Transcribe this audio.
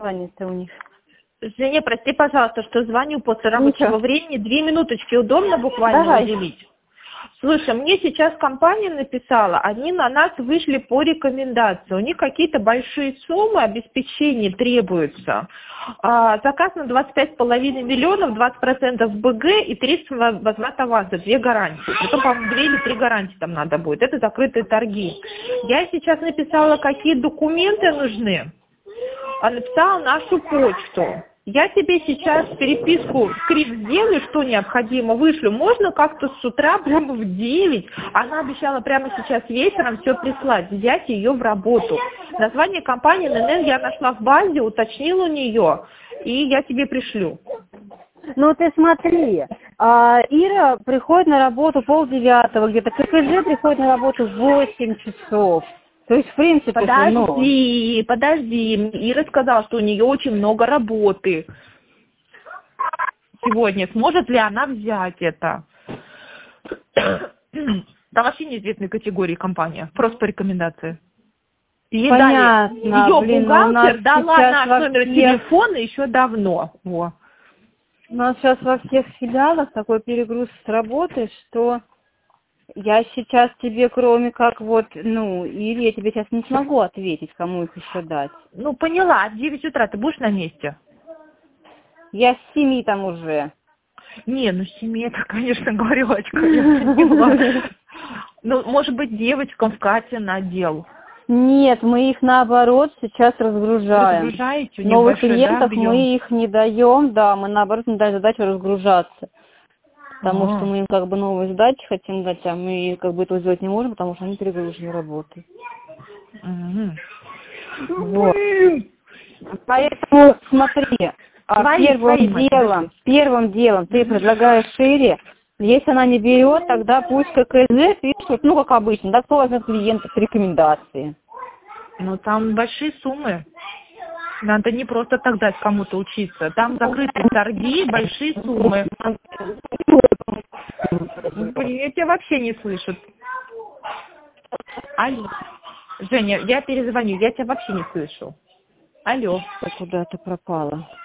занято у них. Женя, прости, пожалуйста, что звоню после рабочего времени. 2 минуточки удобно буквально Давай. уделить? Слушай, мне сейчас компания написала, они на нас вышли по рекомендации. У них какие-то большие суммы обеспечения требуются. Заказ на 25,5 миллионов, 20% БГ и 30 возврат аванса, 2 гарантии. Притом, по-моему, 2 или 3 гарантии там надо будет. Это закрытые торги. Я сейчас написала, какие документы нужны. Написала нашу почту. Я тебе сейчас переписку, скрипт сделаю, что необходимо, вышлю. Можно как-то с утра, прямо в 9, она обещала прямо сейчас вечером все прислать, взять ее в работу. Название компании НН я нашла в базе, уточнила у нее, и я тебе пришлю. Ну ты смотри, Ира приходит на работу 8:30, где-то КПЖ приходит на работу в 8 часов. То есть, в принципе, подожди. Ира сказала, что у нее очень много работы сегодня. Сможет ли она взять это? Да вообще неизвестной категории компания. Просто по рекомендации. Ей понятно, дали, ее бухгалтер дала наш номер всех... телефона еще давно. Во. У нас сейчас во всех филиалах такой перегруз с работы, что я сейчас тебе, кроме как или я тебе сейчас не смогу ответить, кому их еще дать. Ну, поняла, в 9 утра ты будешь на месте? Я с 7 там уже. Не, ну 7 это, конечно, горелочка. Я поняла. Ну, может быть, девочкам в Кате на отдел. Нет, мы их наоборот сейчас разгружаем. Разгружаете? Новых Небольшой, клиентов да, мы их не даем, да, мы наоборот им даем задачу разгружаться. Потому что мы им как бы новые задачи хотим дать, а мы как бы этого сделать не можем, потому что они перегружены работой. Вот. Поэтому смотри, первым делом ты предлагаешь Ире, если она не берет, тогда пусть ККЗ пишут, как обычно, да, кто возьмет клиентов с рекомендации. Ну, там большие суммы. Надо не просто так дать кому-то учиться. Там закрытые торги, большие суммы. Блин, я тебя вообще не слышу. Алло. Женя, я перезвоню, я тебя вообще не слышу. Алло. Куда ты пропала?